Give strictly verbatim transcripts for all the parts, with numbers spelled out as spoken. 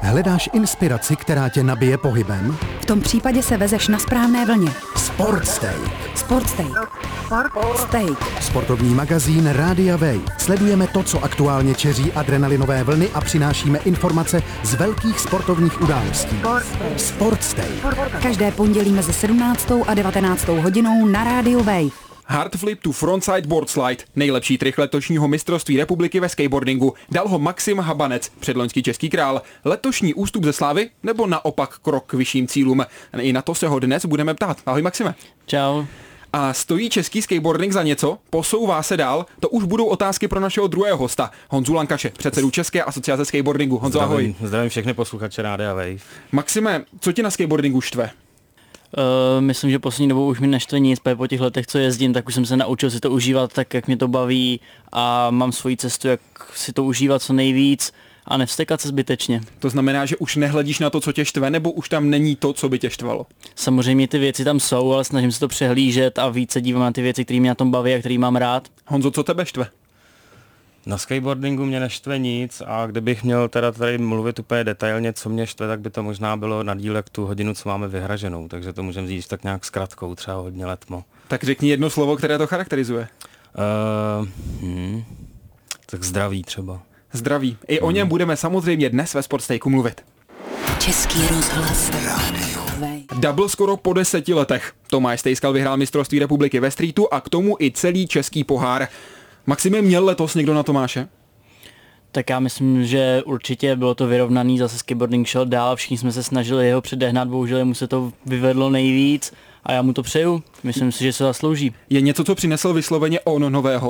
Hledáš inspiraci, která tě nabije pohybem? V tom případě se vezeš na správné vlně. Sportsteak. Sportsteak. Steak. Sportovní magazín Rádia Wave. Sledujeme to, co aktuálně čeří adrenalinové vlny a přinášíme informace z velkých sportovních událostí. Sportsteak. Každé pondělí mezi sedmnáctou a devatenáctou hodinou na Rádiu Wave. Hardflip to frontside board slide, nejlepší trik letošního mistrovství republiky ve skateboardingu, dal ho Maxim Habanec, předloňský český král. Letošní ústup ze slávy nebo naopak krok k vyšším cílům? I na to se ho dnes budeme ptát. Ahoj Maxime. Čau. A stojí český skateboarding za něco? Posouvá se dál? To už budou otázky pro našeho druhého hosta, Honzu Lankaše, předsedu České asociace skateboardingu. Honzo, zdravím, ahoj. Zdravím všechny posluchače Rádia Wave. Maxime, co ti na skateboardingu štve? Uh, myslím, že poslední dobou už mi neštve nic, po těch letech, co jezdím, tak už jsem se naučil si to užívat tak, jak mě to baví a mám svoji cestu, jak si to užívat co nejvíc a nevstekat se zbytečně. To znamená, že už nehledíš na to, co tě štve, nebo už tam není to, co by tě štvalo? Samozřejmě ty věci tam jsou, ale snažím se to přehlížet a více dívám na ty věci, které mě na tom baví a které mám rád. Honzo, co tebe štve? Na skateboardingu mě neštve nic a kdybych měl teda tady mluvit úplně detailně, co mě štve, tak by to možná bylo na díl jak tu hodinu, co máme vyhraženou, takže to můžeme říct tak nějak zkratkou, třeba hodně letmo. Tak řekni jedno slovo, které to charakterizuje. Uh, hmm, tak zdraví třeba. Zdraví. I o něm budeme samozřejmě dnes ve Sportstejku mluvit. Český rozhlas. Double skoro po deseti letech. Tomáš Stejskal vyhrál mistrovství republiky ve streetu a k tomu i celý český pohár. Maxime, měl letos někdo na Tomáše? Tak já myslím, že určitě bylo to vyrovnaný, zase skateboarding šel dál, všichni jsme se snažili jeho předehnat, bohužel mu se to vyvedlo nejvíc a já mu to přeju, myslím si, že se zaslouží. Je něco, co přinesl vysloveně on nového?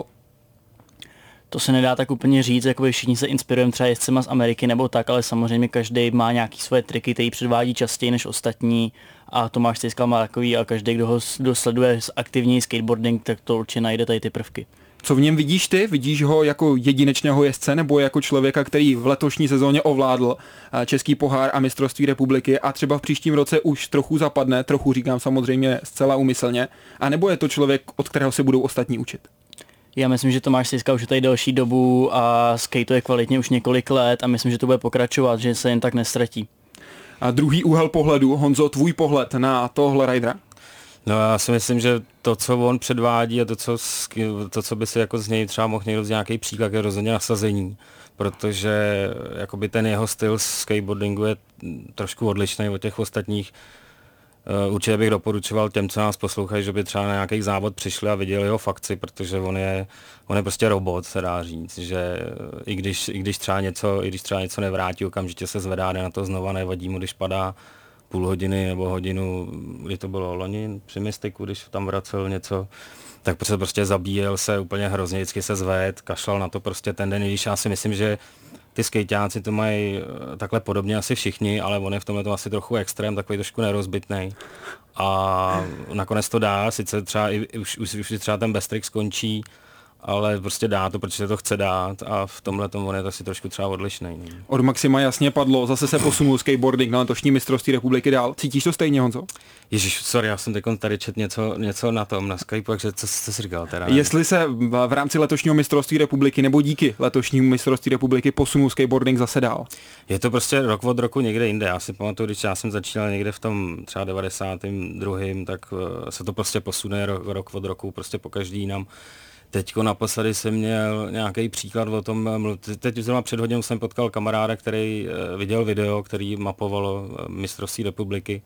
To se nedá tak úplně říct, jako všichni se inspirujeme třeba jezdcema z Ameriky nebo tak, ale samozřejmě každý má nějaký svoje triky, který předvádí častěji než ostatní a Tomáš Stejskal má takový a každý, kdo ho kdo sleduje aktivní skateboarding, tak to určitě najde tady ty prvky. Co v něm vidíš ty? Vidíš ho jako jedinečného jezdce nebo jako člověka, který v letošní sezóně ovládl český pohár a mistrovství republiky a třeba v příštím roce už trochu zapadne, trochu říkám samozřejmě zcela úmyslně, a nebo je to člověk, od kterého se budou ostatní učit? Já myslím, že Tomáš Stejskal už je tady delší dobu a skateuje kvalitně už několik let a myslím, že to bude pokračovat, že se jen tak nestratí. A druhý úhel pohledu, Honzo, tvůj pohled na tohle ridera? No já si myslím, že to, co on předvádí a to, co, to, co by si jako z něj třeba mohl někdo z nějaký příklad, je rozhodně nasazení, protože jakoby ten jeho styl skateboardingu je trošku odlišný od těch ostatních. Určitě bych doporučoval těm, co nás poslouchají, že by třeba na nějaký závod přišli a viděli jeho fakci, protože on je, on je prostě robot, se dá říct, že i když, i když třeba něco, i když třeba něco nevrátí, okamžitě se zvedá, jde na to znova, nevadí mu, když padá půl hodiny nebo hodinu, kdy to bylo loni při Mystiku, když tam vracel něco, tak prostě, prostě zabíjel se úplně hrozně, vždycky se zved, kašlal na to prostě ten den, i když já si myslím, že ty skejťáci to mají takhle podobně asi všichni, ale on je v tomhle to asi trochu extrém, takový trošku nerozbitnej. A nakonec to dá, sice třeba i, už, už, už třeba ten best trick skončí, ale prostě dá to, protože to chce dát a v tomhle tomu on je to asi trošku třeba odlišnej. Od Maxima jasně padlo, zase se posunul skateboarding na letošní mistrovství republiky dál. Cítíš to stejně, Honzo? Ježíš, sorry, já jsem teď tady čet něco, něco na tom, na Skypeu, takže co jsi říkal teda? Jestli se v rámci letošního mistrovství republiky nebo díky letošnímu mistrovství republiky posunul skateboarding zase dál? Je to prostě rok od roku někde jinde. Já si pamatuju, když já jsem začínal někde v tom třeba devadesátém druhém tak se to prostě posune rok, rok od roku, prostě po každý jinam. Teďko naposledy jsem měl nějaký příklad o tom, teď zrovna před hodinou jsem potkal kamaráda, který viděl video, který mapovalo mistrovství republiky.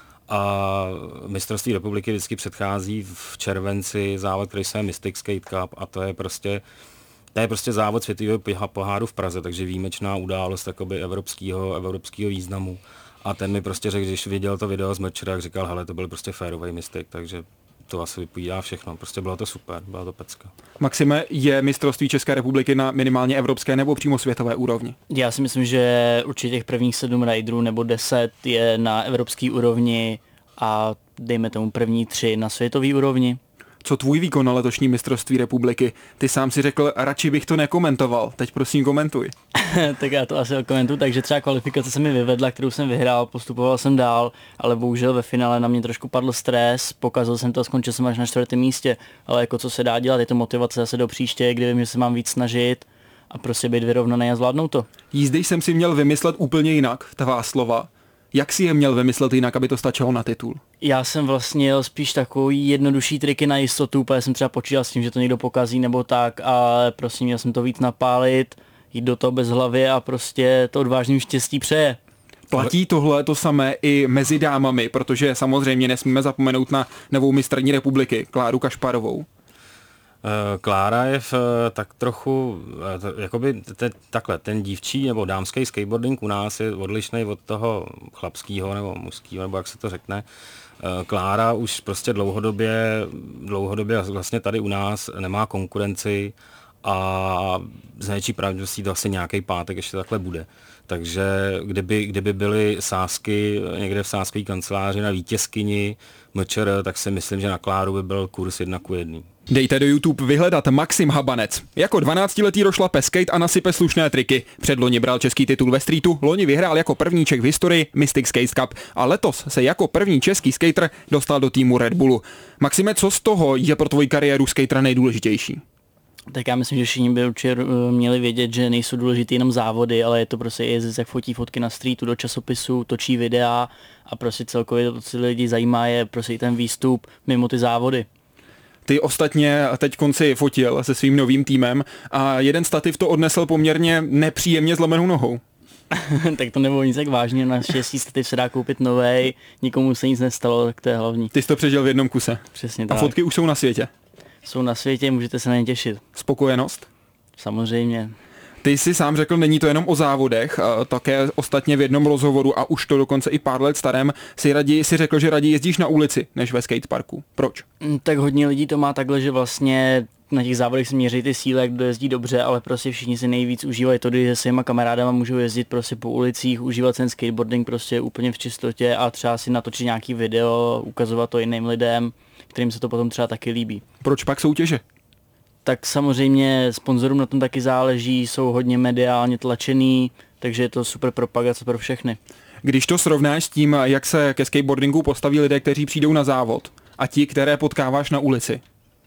A mistrovství republiky vždycky předchází v červenci závod, který se jmenuje Mystic Skate Cup a to je prostě, to je prostě závod světového poháru v Praze, takže výjimečná událost jakoby evropského, evropského významu. A ten mi prostě řekl, když viděl to video z Merchera, tak říkal, hele, to byl prostě férový Mystic, takže to asi vypovídá všechno, prostě bylo to super, byla to pecka. Maxime, je mistrovství České republiky na minimálně evropské nebo přímo světové úrovni? Já si myslím, že určitě těch prvních sedm riderů nebo deset je na evropské úrovni a dejme tomu první tři na světové úrovni. Co tvůj výkon na letošní mistrovství republiky? Ty sám si řekl, radši bych to nekomentoval, teď prosím komentuj. Tak já to asi komentuju, takže třeba kvalifikace se mi vyvedla, kterou jsem vyhrál, postupoval jsem dál, ale bohužel ve finále na mě trošku padl stres, pokazil jsem to a skončil jsem až na čtvrtém místě, ale jako co se dá dělat, je to motivace zase do příště, kdy vím, že se mám víc snažit a prostě být vyrovnaný a zvládnout to. Jízdy jsem si měl vymyslet úplně jinak, tvá slova. Jak si je měl vymyslet jinak, aby to stačilo na titul? Já jsem vlastně jel spíš takový jednodušší triky na jistotu, protože jsem třeba počítal s tím, že to někdo pokazí nebo tak, ale prostě měl jsem to víc napálit, jít do toho bez hlavy a prostě to odvážným štěstí přeje. Platí tohle to samé i mezi dámami, protože samozřejmě nesmíme zapomenout na novou mistryni republiky, Kláru Kašparovou. Klára je v, tak trochu, jakoby te, takhle, ten dívčí nebo dámský skateboarding u nás je odlišný od toho chlapského nebo mužského, nebo jak se to řekne. Klára už prostě dlouhodobě, dlouhodobě vlastně tady u nás nemá konkurenci a z největší pravděpodobností to asi nějaký pátek ještě takhle bude. Takže kdyby, kdyby byly sázky někde v sázkové kanceláři na vítězkyni M Č R, tak si myslím, že na Kláru by byl kurz jedna ku jedný. Dejte do YouTube vyhledat Maxim Habanec. Jako dvanáctiletý rošlape skate a nasype slušné triky. Předloni bral český titul ve streetu, loni vyhrál jako první Čech v historii Mystic Skate Cup a letos se jako první český skater dostal do týmu Red Bullu. Maxime, co z toho je pro tvoji kariéru skatera nejdůležitější? Tak já myslím, že všichni by určitě měli vědět, že nejsou důležitý jenom závody, ale je to prostě jezdec, jak fotí fotky na streetu, do časopisu, točí videa a prostě celkově to, co lidi zajímá, je prostě i ten výstup mimo ty závody. Ty ostatně teď konci fotil se svým novým týmem a jeden stativ to odnesl poměrně nepříjemně zlomenou nohou. Tak to nebylo nic tak vážně, naštěstí stativ se dá koupit novej, nikomu se nic nestalo, tak to je hlavní. Ty jsi to přežil v jednom kuse. Přesně a tak. A fotky už jsou na světě. Jsou na světě, můžete se na ně těšit. Spokojenost? Samozřejmě. Ty jsi sám řekl, není to jenom o závodech, také ostatně v jednom rozhovoru a už to dokonce i pár let starém si, raději, si řekl, že raději jezdíš na ulici než ve skateparku. Proč? Tak hodně lidí to má takhle, že vlastně na těch závodech se měří ty síly, jak kdo jezdí dobře, ale prostě všichni si nejvíc užívají to, když se svýma kamarádama můžou jezdit prostě po ulicích, užívat ten skateboarding prostě úplně v čistotě a třeba si natočit nějaký video, ukazovat to jiným lidem, kterým se to potom třeba taky líbí. Proč pak soutěže? Tak samozřejmě sponzorům na tom taky záleží, jsou hodně mediálně tlačený, takže je to super propagace pro všechny. Když to srovnáš s tím, jak se ke skateboardingu postaví lidé, kteří přijdou na závod a ti, které potkáváš na ulici.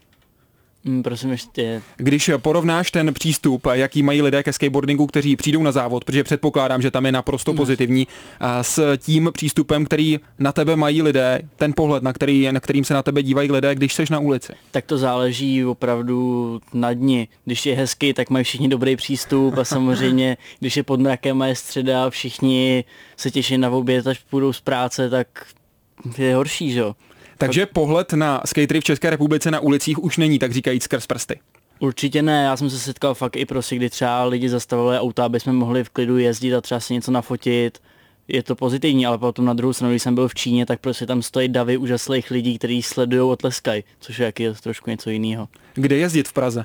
Hmm, prosím ještě. Když porovnáš ten přístup, jaký mají lidé ke skateboardingu, kteří přijdou na závod, protože předpokládám, že tam je naprosto no. pozitivní, a s tím přístupem, který na tebe mají lidé, ten pohled, na, který, na kterým se na tebe dívají lidé, když seš na ulici. Tak to záleží opravdu na dni. Když je hezky, tak mají všichni dobrý přístup a samozřejmě, když je pod mrakem a je středa, všichni se těší na oběd, až půjdou z práce, tak je horší, že jo? Takže pohled na skatery v České republice na ulicích už není, tak říkajíc, skrz prsty. Určitě ne, já jsem se setkal fakt i prostě, kdy třeba lidi zastavovali auta, aby jsme mohli v klidu jezdit a třeba si něco nafotit. Je to pozitivní, ale potom na druhou stranu, když jsem byl v Číně, tak prostě tam stojí davy úžasných lidí, kteří sledují a tleskají, což je jaký je trošku něco jiného. Kde jezdit v Praze?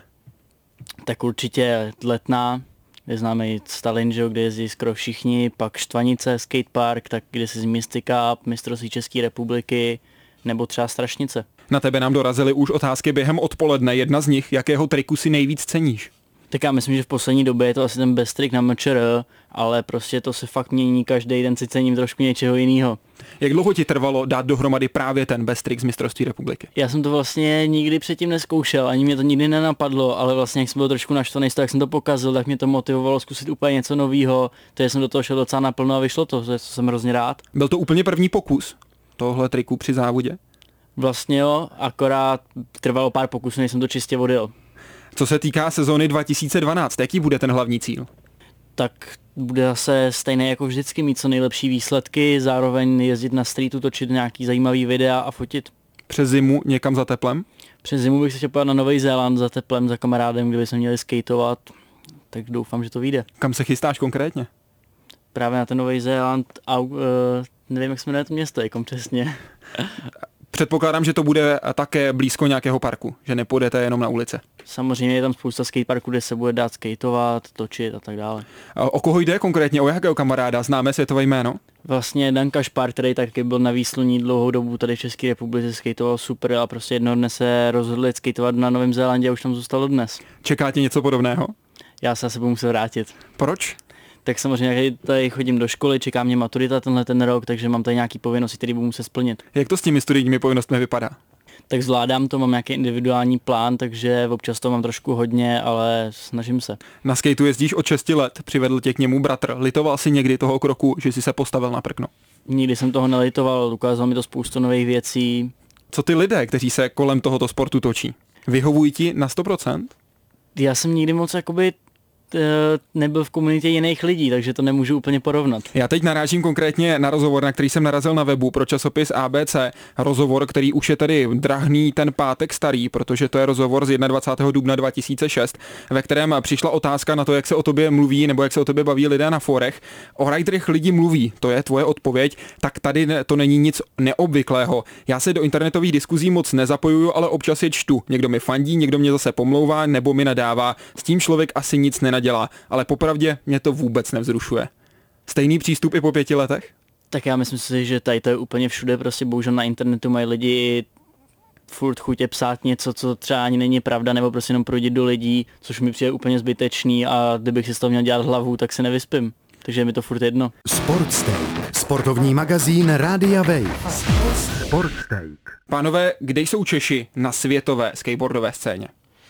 Tak určitě Letná, je známý Stalin, kde jezdí skoro všichni, pak Štvanice, skatepark, tak kde se z Mystic Cup, mistrovství České republiky, nebo třeba Strašnice. Na tebe nám dorazily už otázky během odpoledne. Jedna z nich, jakého triku si nejvíc ceníš? Tak já myslím, že v poslední době je to asi ten best trick na M Č R, ale prostě to se fakt mění, každý den si cením trošku něčeho jiného. Jak dlouho ti trvalo dát dohromady právě ten best trick z mistrovství republiky? Já jsem to vlastně nikdy předtím neskoušel, ani mě to nikdy nenapadlo, ale vlastně jak jsem byl trošku naštvaný, jak jsem to pokazil, tak mě to motivovalo zkusit úplně něco nového, takže jsem do toho šel docela naplno a vyšlo to, to jsem hrozně rád. Byl to úplně první pokus tohle triku při závodě? Vlastně jo, akorát trvalo pár pokusů, než jsem to čistě odjel. Co se týká sezóny dva tisíce dvanáct, jaký bude ten hlavní cíl? Tak bude zase stejné jako vždycky, mít co nejlepší výsledky, zároveň jezdit na streetu, točit nějaký zajímavý videa a fotit. Přes zimu někam za teplem? Přes zimu bych se chtěl podívat na Nový Zéland za teplem, za kamarádem, kde bychom měli skateovat, tak doufám, že to vyjde. Kam se chystáš konkrétně? Právě na ten Nový Zéland a uh, nevím, jak se jmenuje to město, jakom přesně. Předpokládám, že to bude také blízko nějakého parku, že nepůjdete jenom na ulice. Samozřejmě je tam spousta skateparků, kde se bude dát skateovat, točit a tak dále. O koho jde konkrétně? O jakého kamaráda? Známe světové jméno? Vlastně Dan Kašpar, který taky byl na výsluní dlouhou dobu tady v České republice, skateoval super a prostě jednoho dne se rozhodl skateovat na Novém Zélandě a už tam zůstal dnes. Čeká tě něco podobného? Já se asi budu muset vrátit. Proč? Tak samozřejmě tady chodím do školy, čeká mě maturita tenhle ten rok, takže mám tady nějaký povinnosti, které budu muset splnit. Jak to s těmi studijními povinnostmi vypadá? Tak zvládám to, mám nějaký individuální plán, takže občas to mám trošku hodně, ale snažím se. Na skateu jezdíš od šesti let, přivedl tě k němu bratr. Litoval si někdy toho kroku, že jsi se postavil na prkno? Nikdy jsem toho nelitoval, ukázal mi to spoustu nových věcí. Co ty lidé, kteří se kolem tohoto sportu točí? Vyhovují ti na sto procent? Já jsem nikdy moc jakoby nebyl v komunitě jiných lidí, takže to nemůžu úplně porovnat. Já teď narážím konkrétně na rozhovor, na který jsem narazil na webu pro časopis A B C. Rozhovor, který už je tady drahný ten pátek starý, protože to je rozhovor z dvacátého prvního dubna dva tisíce šest, ve kterém přišla otázka na to, jak se o tobě mluví nebo jak se o tobě baví lidé na forech. O riderech lidi mluví, to je tvoje odpověď, tak tady to není nic neobvyklého. Já se do internetových diskuzí moc nezapojuju, ale občas je čtu. Někdo mi fandí, někdo mě zase pomlouvá nebo mi nadává. S tím člověk asi nic nenadá. Dělá, ale popravdě mě to vůbec nevzrušuje. Stejný přístup i po pěti letech? Tak já myslím si, že tady to je úplně všude, prostě bohužel na internetu mají lidi furt chutě psát něco, co třeba ani není pravda, nebo prostě jenom proudit do lidí, což mi přijde úplně zbytečný a kdybych si z toho měl dělat hlavu, tak se nevyspím. Takže je mi to furt jedno. Sportsteak, sportovní magazín Rádia Wave. Sportsteak. Pánové, kde jsou Češi na světové skateboardové scéně?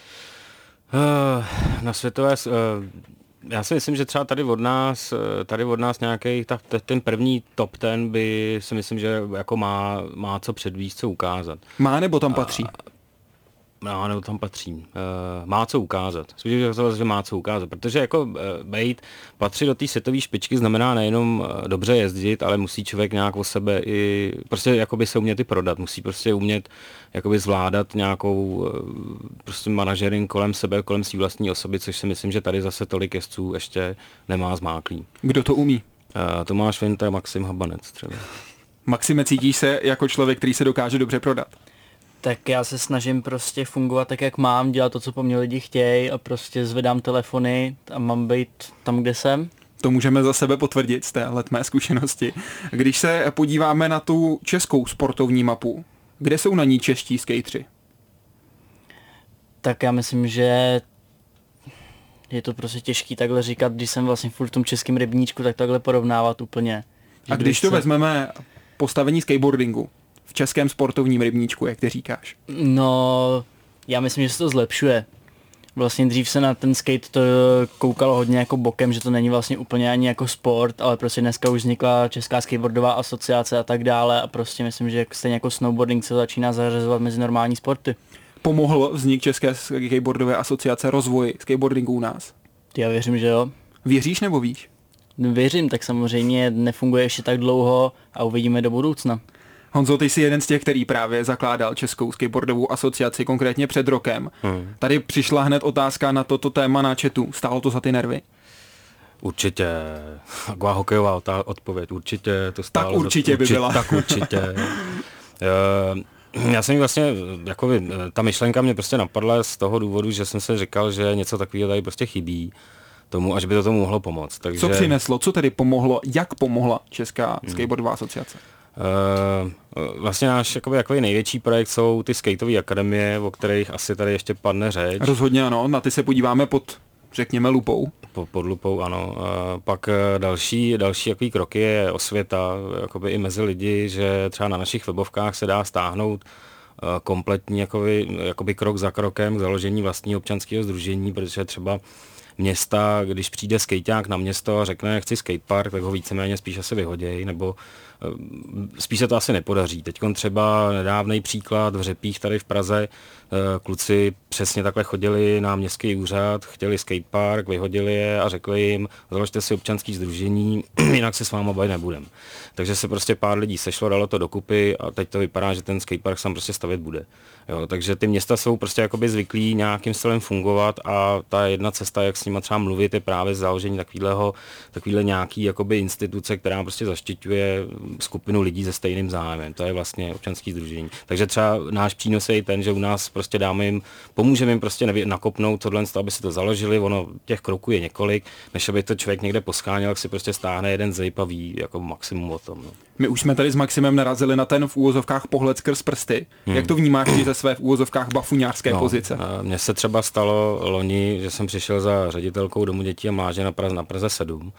Uh, na světové, uh, já si myslím, že třeba tady od nás, tady od nás nějaký, ta, ten první top ten by si myslím, že jako má, má co předvíst, co ukázat. Má nebo tam patří? No, nebo tam patří. Uh, má co ukázat. Spíš, že má co ukázat, protože jako uh, bejt, patřit do té světové špičky znamená nejenom uh, dobře jezdit, ale musí člověk nějak o sebe i, prostě jakoby se umět i prodat, musí prostě umět jakoby zvládat nějakou uh, prostě manažering kolem sebe, kolem svý vlastní osoby, což si myslím, že tady zase tolik jezdců ještě nemá zmáklý. Kdo to umí? Uh, Tomáš Winter, Maxim Habanec třeba. Maxime, cítíš se jako člověk, který se dokáže dobře prodat? Tak já se snažím prostě fungovat tak, jak mám, dělat to, co po mně lidi chtějí a prostě zvedám telefony a mám být tam, kde jsem. To můžeme za sebe potvrdit z té letmé zkušenosti. Když se podíváme na tu českou sportovní mapu, kde jsou na ní čeští skateři? Tak já myslím, že je to prostě těžký takhle říkat, když jsem vlastně furt v tom českém rybníčku, tak takhle porovnávat úplně. A když to se... vezmeme postavení skateboardingu v českém sportovním rybníčku, jak ty říkáš? No, já myslím, že se to zlepšuje. Vlastně dřív se na ten skate to koukalo hodně jako bokem, že to není vlastně úplně ani jako sport, ale prostě dneska už vznikla Česká skateboardová asociace a tak dále a prostě myslím, že stejně jako snowboarding se začíná zařazovat mezi normální sporty. Pomohl vznik České skateboardové asociace rozvoji skateboardingu u nás? Já věřím, že jo. Věříš nebo víš? Věřím, tak samozřejmě nefunguje ještě tak dlouho a uvidíme do budoucna. Honzo, ty jsi jeden z těch, který právě zakládal Českou skateboardovou asociaci, konkrétně před rokem. Hmm. Tady přišla hned otázka na toto téma na chatu. Stálo to za ty nervy? Určitě. Taková hokejová odpověď. Určitě to stálo. Tak určitě by byla. Tak určitě. Já jsem vlastně, jako ta myšlenka mě prostě napadla z toho důvodu, že jsem si říkal, že něco takového tady prostě chybí tomu, až by to tomu mohlo pomoct. Takže... Co přineslo? Co tedy pomohlo? Jak pomohla Česká hmm. skateboardová asociace? Uh, vlastně náš jakoby, jakoby největší projekt jsou ty skateové akademie, o kterých asi tady ještě padne řeč. Rozhodně ano, na ty se podíváme pod, řekněme, lupou. Po, pod lupou, ano. Uh, pak uh, další, další jaký kroky je osvěta, jakoby i mezi lidi, že třeba na našich webovkách se dá stáhnout uh, kompletní jakoby, jakoby krok za krokem k založení vlastního občanského sdružení, protože třeba města, když přijde skejťák na město a řekne, chci skatepark, tak ho víceméně spíš asi vyhoděj, nebo spíš se to asi nepodaří. Teďkon třeba nedávnej příklad v Řepích tady v Praze, kluci přesně takhle chodili na městský úřad, chtěli skatepark, vyhodili je a řekli jim, založte si občanský sdružení, jinak se s váma bavit nebudem. Takže se prostě pár lidí sešlo, dalo to dokupy a teď to vypadá, že ten skatepark sám prostě stavět bude. Jo, takže ty města jsou prostě jakoby zvyklí nějakým stylem fungovat a ta jedna cesta, jak s nima třeba mluvit, je právě založení takového, takovýhle nějaký jakoby instituce, která prostě zaštiťuje skupinu lidí se stejným zájmem. To je vlastně občanský sdružení. Takže třeba náš přínos je i ten, že u nás prostě dáme jim, pomůžeme jim prostě nevě, nakopnout tohle, aby si to založili, ono těch kroků je několik, než aby to člověk někde poscháněl, jak si prostě stáhne jeden zejp a ví jako maximum o tom. No. My už jsme tady s Maximem narazili na ten v úvozovkách pohled skrz prsty. Hmm. Jak to vnímáš ty ze své v úvozovkách bafuňářské no, pozice? Mně se třeba stalo loni, že jsem přišel za ředitelkou Domu dětí a mládeže na Praze, na Praze sedm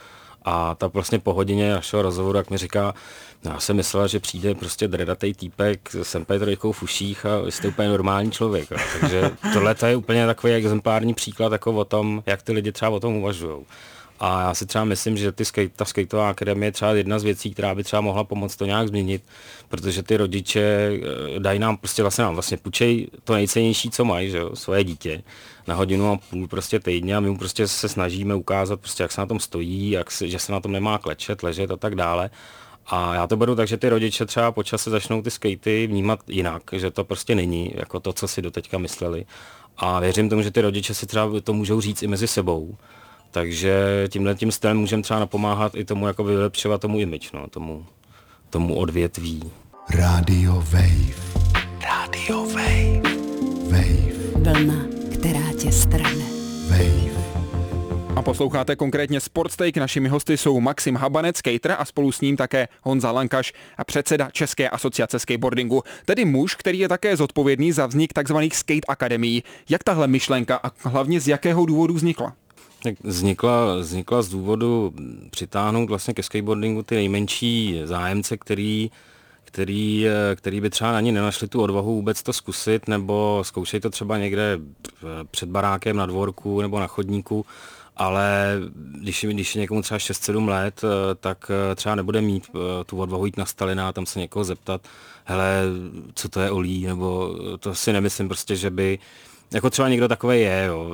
A ta vlastně po hodině našeho rozhovoru, jak mi říká, no, já jsem myslela, že přijde prostě dredatej týpek s em pé tři v uších a jste úplně normální člověk. Jo. Takže tohle je úplně takový exemplární příklad jako o tom, jak ty lidi třeba o tom uvažují. A já si třeba myslím, že ty skate, ta skateová akademie je třeba jedna z věcí, která by třeba mohla pomoct to nějak změnit, protože ty rodiče dají nám prostě vlastně nám vlastně půjčej to nejcennější, co mají, že jo, svoje dítě na hodinu a půl prostě týdně a my mu prostě se snažíme ukázat prostě, jak se na tom stojí, jak se, že se na tom nemá klečet, ležet a tak dále. A já to beru tak, že ty rodiče třeba po čase začnou ty skatey vnímat jinak, že to prostě není jako to, co si doteďka mysleli. A věřím tomu, že ty rodiče si třeba to můžou říct i mezi sebou. Takže tímhle tím stylem můžeme třeba napomáhat i tomu jako vylepšovat tomu image, no, tomu, tomu odvětví. Radio Wave. Radio Wave. Wave. Vlna, která tě strhne. Wave. A posloucháte konkrétně Sportsteak. Našimi hosty jsou Maxim Habanec, skater, a spolu s ním také Honza Lankaš, a předseda České asociace skateboardingu. Tedy muž, který je také zodpovědný za vznik takzvaných skate akademií. Jak tahle myšlenka a hlavně z jakého důvodu vznikla? Vznikla, vznikla z důvodu přitáhnout vlastně ke skateboardingu ty nejmenší zájemce, který, který, který by třeba ani nenašli tu odvahu vůbec to zkusit, nebo zkoušej to třeba někde před barákem na dvorku nebo na chodníku, ale když, když je někomu třeba šest sedm let, tak třeba nebude mít tu odvahu jít na Stalina a tam se někoho zeptat, hele, co to je olí, nebo to si nemyslím prostě, že by, jako třeba někdo takový je, jo,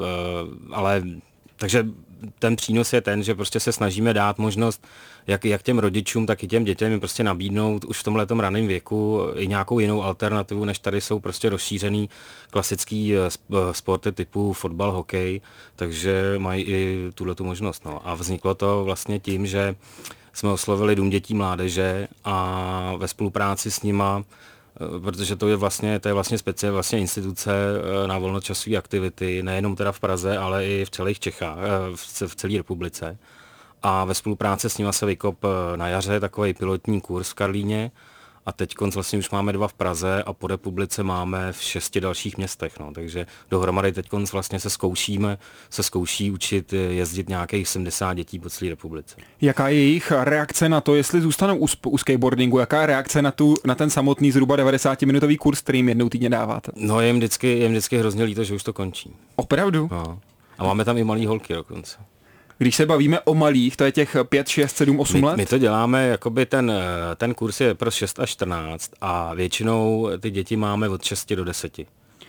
ale takže ten přínos je ten, že prostě se snažíme dát možnost jak, jak těm rodičům, tak i těm dětem jim prostě nabídnout už v tomhletom raném věku i nějakou jinou alternativu, než tady jsou prostě rozšířený klasický sporty typu fotbal, hokej, takže mají i tuhletu možnost. No. A vzniklo to vlastně tím, že jsme oslovili Dům dětí mládeže a ve spolupráci s nima, protože to je vlastně, to je vlastně speciální vlastně instituce na volnočasové aktivity, nejenom teda v Praze, ale i v celých Čechách, v, v celé republice. A ve spolupráci s nimi se vykop na jaře takový pilotní kurz v Karlíně a teď vlastně už máme dva v Praze a po republice máme v šesti dalších městech, no, takže dohromady teď vlastně se zkoušíme, se zkouší učit jezdit nějakých sedmdesát dětí po celé republice. Jaká je jejich reakce na to, jestli zůstanou u, u skateboardingu, jaká je reakce na, tu, na ten samotný zhruba devadesátiminitový kurz, který jim jednou týdně dáváte? No, je jim vždycky, je jim vždycky hrozně líto, že už to končí. Opravdu? No. A máme tam i malý holky dokonce. Když se bavíme o malých, to je těch pět, šest, sedm, osm my, let? My to děláme, jakoby ten, ten kurz je pro šest až čtrnáct a většinou ty děti máme od šesti do deseti.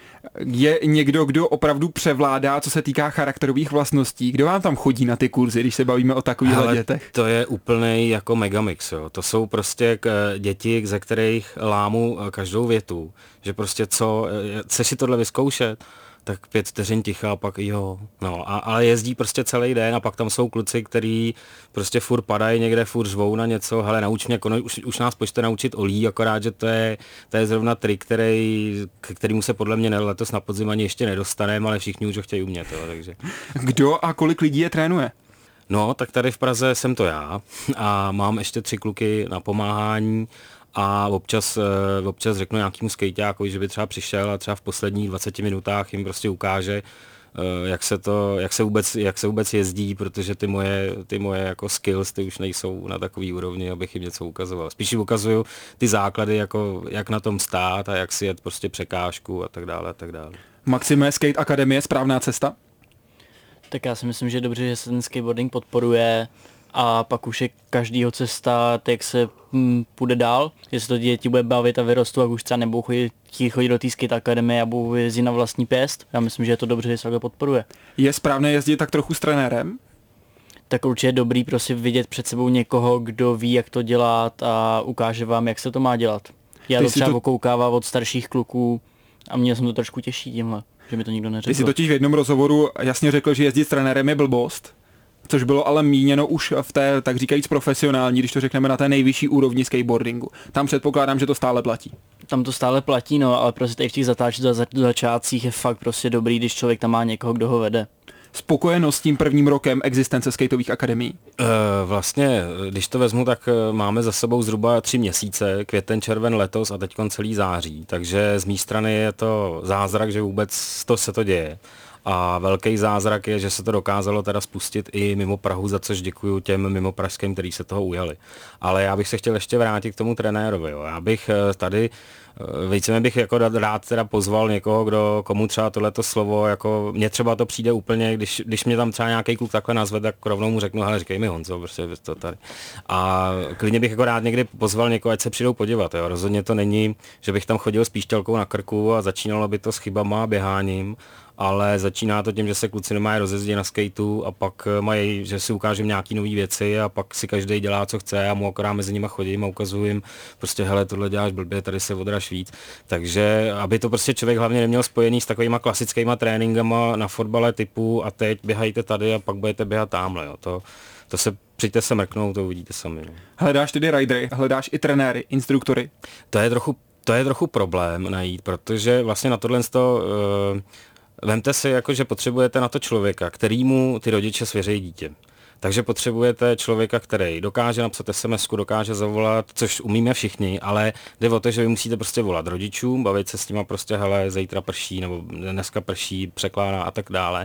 Je někdo, kdo opravdu převládá, co se týká charakterových vlastností? Kdo vám tam chodí na ty kurzy, když se bavíme o takových dětech? To je úplnej jako megamix, jo. To jsou prostě k, děti, ze kterých lámu každou větu, že prostě co, chceš si tohle vyzkoušet? Tak pět vteřin ticha a pak jo, no, a, ale jezdí prostě celý den a pak tam jsou kluci, který prostě furt padají někde, furt řvou na něco, hele, nauč mě, už, už nás pojďte naučit olí, akorát, že to je, to je zrovna trik, který, k kterému se podle mě letos na podzim ani ještě nedostaneme, ale všichni už ho chtějí umět, jo, takže. Kdo a kolik lidí je trénuje? No, tak tady v Praze jsem to já a mám ještě tři kluky na pomáhání. A občas, občas řeknu nějakému skejťákovi, že by třeba přišel a třeba v posledních dvaceti minutách jim prostě ukáže, jak se to, jak se vůbec, jak se vůbec jezdí, protože ty moje, ty moje jako skills, ty už nejsou na takový úrovni, abych jim něco ukazoval. Spíš jim ukazuju ty základy, jako jak na tom stát a jak si jet prostě překážku a tak dále a tak dále. Maxime, skate akademie je správná cesta? Tak já si myslím, že je dobře, že se ten skateboarding podporuje a pak už je každýho cesta, jak se hm, půjde dál, jestli to děti bude bavit a vyrostou, jak už třeba nebudou chodit, chodit do té skate akademie a budou jezdit na vlastní pěst. Já myslím, že je to dobře, že se takhle podporuje. Je správné jezdit tak trochu s trenérem? Tak určitě je dobrý prostě vidět před sebou někoho, kdo ví, jak to dělat a ukáže vám, jak se to má dělat. Já Ty to třeba to... okoukávám od starších kluků a měl jsem to trošku těžší tímhle, že mi to nikdo neřekl. Ty jsi totiž v jednom rozhovoru jasně řekl, že jezdit s trenérem je blbost. Což bylo ale míněno už v té, tak říkajíc, profesionální, když to řekneme na té nejvyšší úrovni skateboardingu. Tam předpokládám, že to stále platí. Tam to stále platí, no, ale prostě v těch zatáč, za, začátcích je fakt prostě dobrý, když člověk tam má někoho, kdo ho vede. Spokojenost s tím prvním rokem existence skateových akademií? E, vlastně, když to vezmu, tak máme za sebou zhruba tři měsíce, květen, červen letos a teď celý září. Takže z mé strany je to zázrak, že vůbec to se to děje. A velký zázrak je, že se to dokázalo teda spustit i mimo Prahu, za což děkuju těm mimo pražským, kteří se toho ujali. Ale já bych se chtěl ještě vrátit k tomu trenérovi. Jo. Já bych tady víceméně bych jako rád teda pozval někoho, kdo, komu třeba tohleto slovo, jako mně třeba to přijde úplně, když, když mě tam třeba nějaký kluk takhle nazve, tak rovnou mu řeknu, hele, říkej mi Honzo, prostě to tady. A klidně bych jako rád někdy pozval někoho, ať se přijdou podívat, jo. Rozhodně to není, že bych tam chodil s píšťalkou na krku a začínalo by to s chybama a běháním, ale začíná to tím, že se kluci nemají rozjezdit na skateu a pak mají, že si ukážeme nějaký nové věci a pak si každý dělá, co chce, já mu akorát mezi nimi chodím a ukazuju jim, prostě hele, tohle děláš blbě, tady se odraž víc. Takže aby to prostě člověk hlavně neměl spojený s takovýma klasickýma tréninkama na fotbale typu a teď běhajte tady a pak budete běhat tamhle, jo. To, to se přijďte se mrknout, to uvidíte sami. No. Hledáš tedy ridery, hledáš i trenéry, instruktory. To je trochu, to je trochu problém najít, protože vlastně na tohle to uh, vemte si, jako, že potřebujete na to člověka, kterýmu ty rodiče svěří dítě. Takže potřebujete člověka, který dokáže napsat es em esku, dokáže zavolat, což umíme všichni, ale jde o to, že vy musíte prostě volat rodičům, bavit se s nima prostě, hele, zítra prší, nebo dneska prší, překládá a tak dále.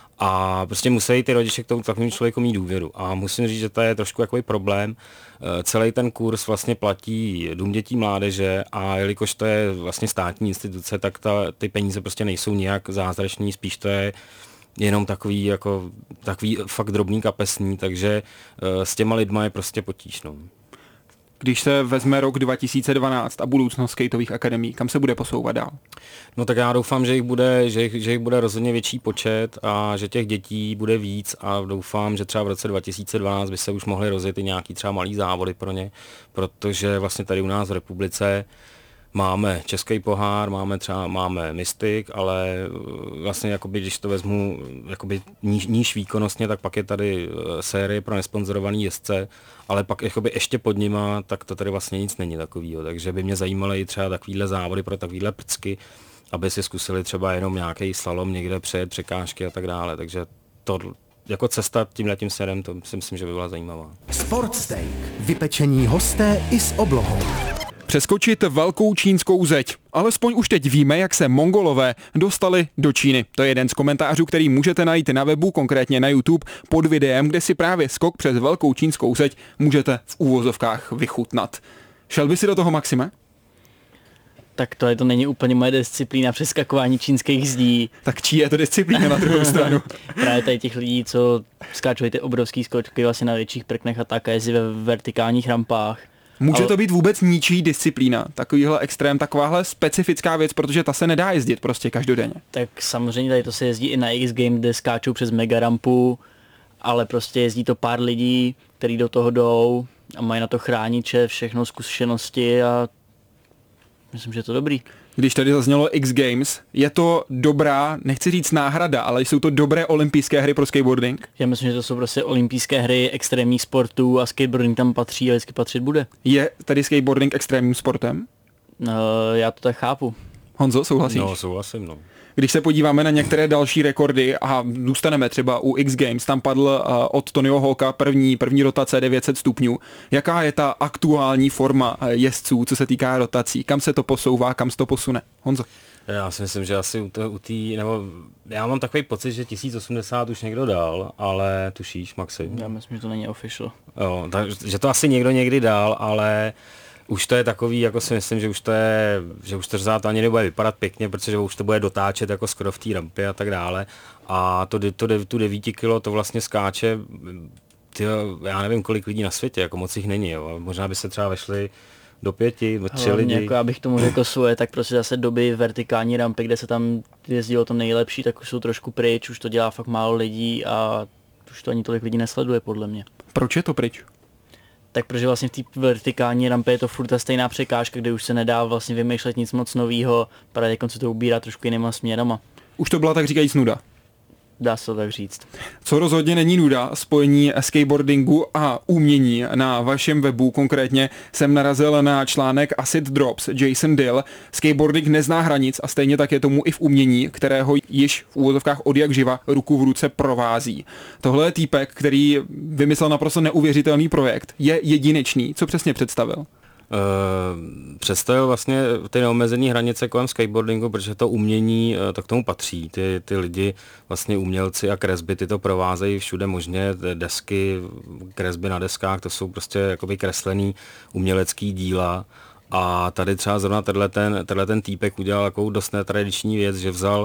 A prostě musí ty rodiče k tomu takovému člověku mít důvěru. A musím říct, že to je trošku takový problém. Celý ten kurz vlastně platí Dům dětí mládeže a jelikož to je vlastně státní instituce, tak ta, ty peníze prostě nejsou nijak zázračný, spíš to je jenom takový, jako, takový fakt drobný kapesní, takže s těma lidma je prostě potíž. No. Když se vezme rok dva tisíce dvanáct a budoucnost skateových akademií, kam se bude posouvat dál? No tak já doufám, že jich bude, že jich, že jich bude rozhodně větší počet a že těch dětí bude víc a doufám, že třeba v roce dva tisíce dvanáct by se už mohly rozjet i nějaký třeba malý závody pro ně, protože vlastně tady u nás v republice máme český pohár, máme třeba máme Mystic, ale vlastně jakoby, když to vezmu jakoby níž, níž výkonnostně, tak pak je tady série pro nesponzorovaný jezdce, ale pak jakoby ještě pod nima, tak to tady vlastně nic není takovýho, takže by mě zajímaly i třeba takovýhle závody pro takovýhle prcky, aby si zkusili třeba jenom nějaký slalom někde přejet překážky a tak dále, takže to jako cesta tímhletím směrem, to si myslím, že by byla zajímavá. Sportsteak. Vypečení hosté i s oblohou. Přeskočit velkou čínskou zeď. Alespoň už teď víme, jak se Mongolové dostali do Číny. To je jeden z komentářů, který můžete najít na webu, konkrétně na YouTube, pod videem, kde si právě skok přes velkou čínskou zeď můžete v úvozovkách vychutnat. Šel by si do toho, Maxime? Tak to, je, to není úplně moje disciplína přeskakování čínských zdí. Tak čí je to disciplína na druhou stranu? Právě tady těch lidí, co skáčou ty obrovský skočky vlastně na větších prknech a tak a jezdí ve vertikálních rampách. Může Ale... to být vůbec ničí disciplína, takovýhle extrém, takováhle specifická věc, protože ta se nedá jezdit prostě každodenně. Tak samozřejmě tady to se jezdí i na X Game, kde skáčou přes megarampu, ale prostě jezdí to pár lidí, kteří do toho jdou a mají na to chrániče, všechno zkušenosti a myslím, že je to dobrý. Když tady zaznělo X Games, je to dobrá, nechci říct náhrada, ale jsou to dobré olympijské hry pro skateboarding? Já myslím, že to jsou prostě olympijské hry extrémních sportů a skateboarding tam patří a vždycky patřit bude. Je tady skateboarding extrémním sportem? No, já to tak chápu. Honzo, souhlasíš? No, souhlasím, no. Když se podíváme na některé další rekordy a zůstaneme třeba u X Games, tam padl uh, od Tonyho Hawka první, první rotace devět set stupňů. Jaká je ta aktuální forma jezdců, co se týká rotací? Kam se to posouvá, kam se to posune? Honzo? Já si myslím, že asi u té, u tý, nebo já mám takový pocit, že tisíc osmdesát už někdo dal, ale tušíš, Maxi? Já myslím, že to není official. Jo, tak, že to asi někdo někdy dal, ale už to je takový, jako si myslím, že už to je, že už to řezát ani nebude vypadat pěkně, protože už to bude dotáčet jako skoro v té rampě a tak dále. A to, to, tu devět kilo to vlastně skáče, tyjo, já nevím, kolik lidí na světě, jako moc jich není, jo. Možná by se třeba vešli do pěti, tři lidi. Jako abych tomu řekl svoje, tak prostě zase doby vertikální rampy, kde se tam jezdilo to nejlepší, tak už jsou trošku pryč, už to dělá fakt málo lidí a už to ani tolik lidí nesleduje podle mě. Proč je to pryč? Tak protože vlastně v té vertikální rampě je to furt ta stejná překážka, kde už se nedá vlastně vymýšlet nic moc novýho, právě jako se to ubírá trošku jinýma směrama. Už to byla tak říkajíc nuda. Dá se to tak říct. Co rozhodně není nuda, spojení skateboardingu a umění. Na vašem webu konkrétně jsem narazil na článek Acid Drops Jason Dill. Skateboarding nezná hranic a stejně tak je tomu i v umění, kterého již v úvozovkách od jak živa ruku v ruce provází. Tohle je týpek, který vymyslel naprosto neuvěřitelný projekt. Je jedinečný. Co přesně představil? Uh, představil vlastně ty neomezené hranice kolem skateboardingu, protože to umění, uh, to k tomu patří. Ty, ty lidi, vlastně umělci a kresby, ty to provázejí všude možně, desky, kresby na deskách, to jsou prostě jakoby kreslený umělecký díla. A tady třeba zrovna tenhle ten, tenhle ten týpek udělal takovou dost netradiční věc, že vzal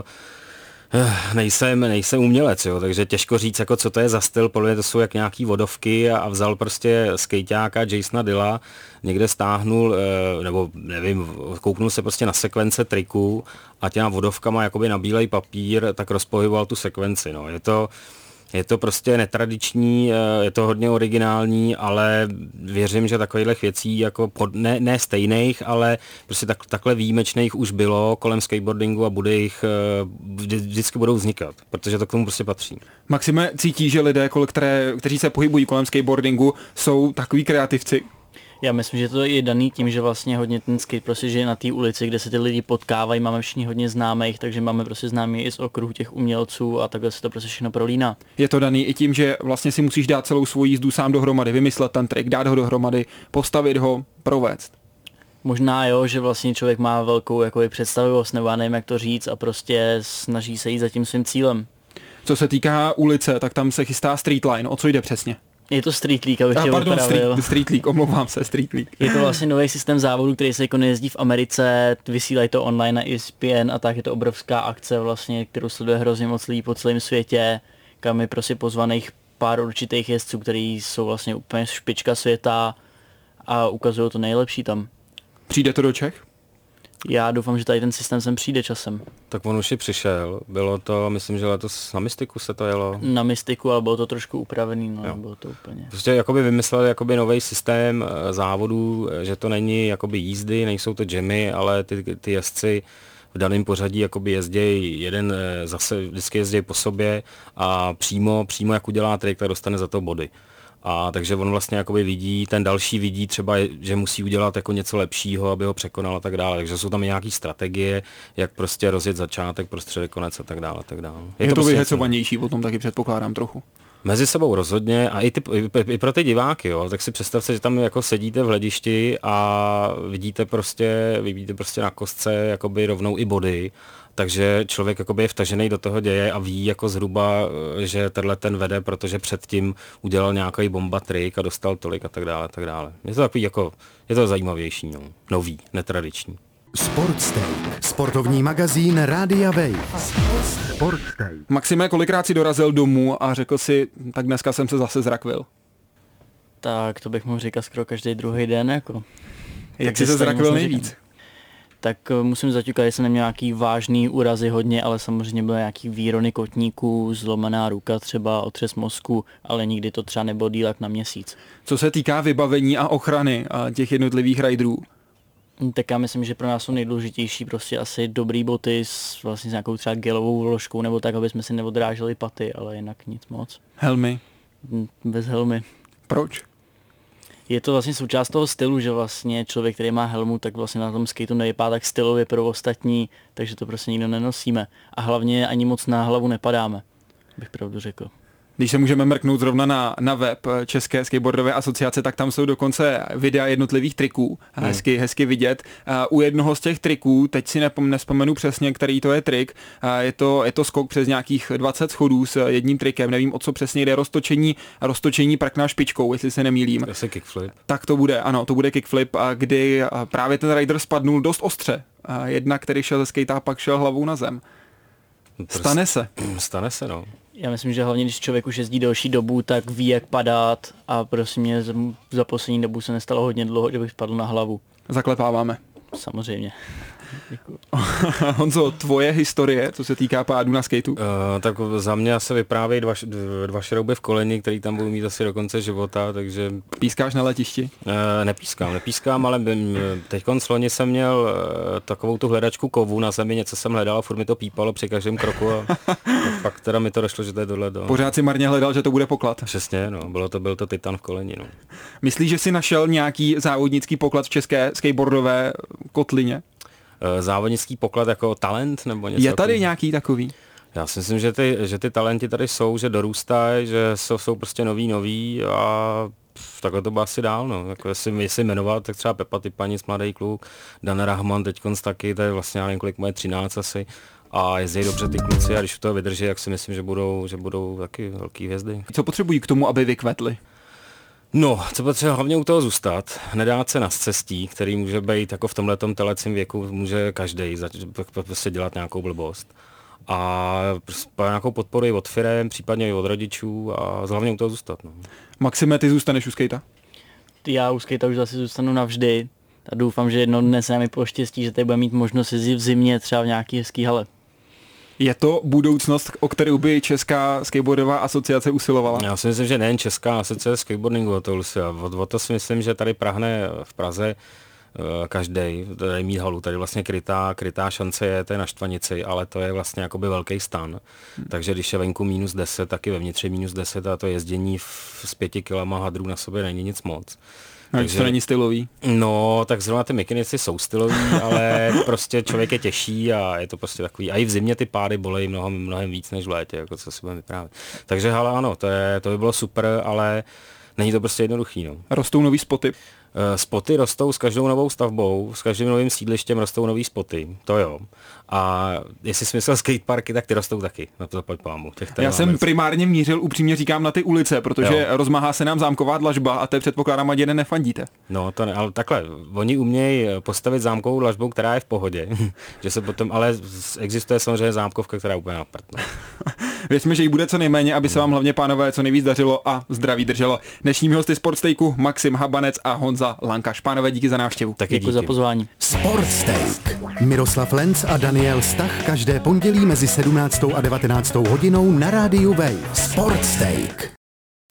Nejsem, nejsem umělec, jo, takže těžko říct, jako co to je za styl, podle mě to jsou jak nějaký vodovky a, a vzal prostě skejťáka Jasona Dilla, někde stáhnul, nebo nevím, kouknul se prostě na sekvence triků a těma vodovkama jakoby na bílej papír, tak rozpohyboval tu sekvenci, no, je to... Je to prostě netradiční, je to hodně originální, ale věřím, že takových věcí jako pod, ne, ne stejných, ale prostě tak, takhle výjimečných už bylo kolem skateboardingu a bude jich, vždy, vždycky budou vznikat, protože to k tomu prostě patří. Maxime, cítí, že lidé, které, kteří se pohybují kolem skateboardingu, jsou takový kreativci? Já myslím, že to je daný tím, že vlastně hodně ten skate prostě žije na té ulici, kde se ty lidi potkávají, máme všichni hodně známých, takže máme prostě známí i z okruhu těch umělců a takhle se to prostě všechno prolíná. Je to daný i tím, že vlastně si musíš dát celou svou jízdu sám dohromady, vymyslet ten trik, dát ho dohromady, postavit ho, provést. Možná jo, že vlastně člověk má velkou jakoby představivost, nebo já nevím, jak to říct, a prostě snaží se jít za tím svým cílem. Co se týká ulice, tak tam se chystá Street Line. O co jde přesně? Je to Street League, abych tě Pardon, opravil. street, street League, omlouvám se, Street League. Je to vlastně nový systém závodu, který se jako nejezdí v Americe, vysílají to online na E S P N a tak, je to obrovská akce vlastně, kterou sleduje hrozně moc lidí po celém světě, kam je prostě pozvaných pár určitých jezdců, který jsou vlastně úplně špička světa a ukazují to nejlepší tam. Přijde to do Čech? Já doufám, že tady ten systém sem přijde časem. Tak on už i přišel, bylo to, myslím, že letos na Mystiku se to jelo. Na Mystiku, ale bylo to trošku upravený, no, bylo to úplně. Prostě jakoby vymysleli jakoby nový systém závodů, že to není jakoby jízdy, nejsou to jamy, ale ty, ty jezdci v daném pořadí jakoby jezdějí jeden zase, vždycky jezdějí po sobě a přímo, přímo jak udělá trik, tak dostane za to body. A takže on vlastně jakoby vidí, ten další vidí třeba, že musí udělat jako něco lepšího, aby ho překonal a tak dále. Takže jsou tam i nějaký strategie, jak prostě rozjet začátek, prostředek, konec a tak dále. A tak dále. Je, je to, to prostě vyhecovanější, potom taky předpokládám trochu. Mezi sebou rozhodně a i, ty, i, i pro ty diváky, jo, tak si představte, že tam jako sedíte v hledišti a vidíte prostě, vidíte prostě na kostce jakoby rovnou i body. Takže člověk jakoby je vtažený do toho děje a ví jako zhruba, že tenhle ten vede, protože předtím udělal nějaký bomba trik a dostal tolik a tak dále, a tak dále. Je to takový jako, je to zajímavější, no. Nový, netradiční. Sportstake, sportovní magazín Rádia Wave. Sportstake. Maxime, kolikrát si dorazil domů a řekl si, tak dneska jsem se zase zrakvil? Tak to bych mohl říkat skoro každý druhý den, jako. Jak jsi se zrakvil nejvíc? Tak musím zaťukat, že jsem neměl nějaký vážný úrazy hodně, ale samozřejmě byly nějaký výrony kotníků, zlomená ruka třeba, otřes mozku, ale nikdy to třeba nebylo díl jak na měsíc. Co se týká vybavení a ochrany a těch jednotlivých riderů? Tak já myslím, že pro nás jsou nejdůležitější prostě asi dobrý boty s vlastně s nějakou třeba gelovou vložkou nebo tak, aby jsme si neodráželi paty, ale jinak nic moc. Helmy? Bez helmy. Proč? Je to vlastně součást toho stylu, že vlastně člověk, který má helmu, tak vlastně na tom skateu nevypadá tak stylově pro ostatní, takže to prostě nikdo nenosíme. A hlavně ani moc na hlavu nepadáme, bych pravdu řekl. Když se můžeme mrknout zrovna na, na web České skateboardové asociace, tak tam jsou dokonce videa jednotlivých triků. Hmm. Hezky, hezky vidět. U jednoho z těch triků, teď si nepom, nespomenu přesně, který to je trik, je to, je to skok přes nějakých dvacet schodů s jedním trikem, nevím, o co přesně jde, roztočení, roztočení prkna špičkou, jestli se nemýlím. Asi kickflip. Tak to bude, ano, to bude kickflip, kdy právě ten rider spadnul dost ostře. Jedna, který šel ze skejta, pak šel hlavou na zem. Stane se. Stane se, no. Já myslím, že hlavně, když člověk už jezdí delší dobu, tak ví, jak padat a prosím mě, za poslední dobu se nestalo hodně dlouho, že bych spadl na hlavu. Zaklepáváme. Samozřejmě. Děkuju. Honzo, tvoje historie, co se týká pádu na skateu? Uh, tak za mě se vyprávějí dva, dva šrouby v koleni, který tam budou mít asi do konce života, takže... Pískáš na letišti? Uh, nepískám, nepískám, ale teďkon loni jsem měl uh, takovou tu hledačku kovu na zemi, něco jsem hledal a furt mi to pípalo při každém kroku a pak teda mi to došlo, že to je tohle. Do... Pořád si marně hledal, že to bude poklad. Přesně, no, bylo to, byl to titan v koleni, no. Myslíš, že jsi našel nějaký závodnický poklad v české skateboardové kotlině? Závodnický poklad jako talent nebo něco? Je tady takový? Nějaký takový? Já si myslím, že ty, že ty talenty tady jsou, že dorůstají, že jsou, jsou prostě noví, noví a pff, takhle to bylo asi dál, no. Jako jestli, jestli jmenovat, tak třeba Pepa Typanic, mladý kluk, Dan Rahman teďkonc taky, to je vlastně, já nevím, kolik moje třináct asi. A jezdí dobře ty kluci a když to vydrží, jak si myslím, že budou, že budou taky velký hvězdy. Co potřebují k tomu, aby vykvetli? No, co potřeba hlavně u toho zůstat, nedát se na scestí, který může být jako v tomhletom telecím věku, může každej prostě dělat nějakou blbost. A nějakou podporu i od firem, případně i od rodičů a hlavně u toho zůstat. No. Maxime, ty zůstaneš u skejta? Já u skejta už zase zůstanu navždy a doufám, že jedno dne se mi poštěstí, že tady bude mít možnost jezdit v zimě třeba v nějaký hezký hale. Je to budoucnost, o kterou by Česká skateboardová asociace usilovala? Já si myslím, že nejen Česká asociace skateboardingu, to, o to si myslím, že tady prahne v Praze každý, tady mít halu, tady vlastně krytá, krytá šance je té na Štvanici, ale to je vlastně jakoby velký stan. Hmm. Takže když je venku minus deset, tak i vevnitř je minus deset a to jezdění v, s pěti kilama hadrů na sobě není nic moc. No, takže to není stylový. No, tak zrovna ty mikinici jsou stylový, ale prostě člověk je těžší a je to prostě takový. A i v zimě ty pády bolejí mnohem, mnohem víc než v létě, jako co si budeme vyprávět. Takže hala, ano, to, je, to by bylo super, ale není to prostě jednoduchý. No. Rostou nový spoty? Spoty rostou s každou novou stavbou, s každým novým sídlištěm rostou nový spoty, to jo. A jestli jsi myslel skateparky, tak ty rostou taky, na to pojď pámu. Já jsem věc. primárně mířil, upřímně říkám, na ty ulice, protože jo. rozmáhá se nám zámková dlažba a to je předpokládám, ať jeden nefandíte. No to ne, ale takhle, oni umějí postavit zámkovou dlažbu, která je v pohodě, že se potom, ale existuje samozřejmě zámkovka, která je úplně na prd. No. Věřme, že jí bude co nejméně, aby se vám hlavně, pánové, co nejvíc dařilo a zdraví drželo. Dnešními hosty Sportstejku Maxim Habanec a Honza Lankaš. Pánové, díky za návštěvu. Taky děkuji za pozvání. Sportsteak. Miroslav Lenc a Daniel Stach každé pondělí mezi sedmnáctou a devatenáctou hodinou na rádiu Wave. Sportsteak.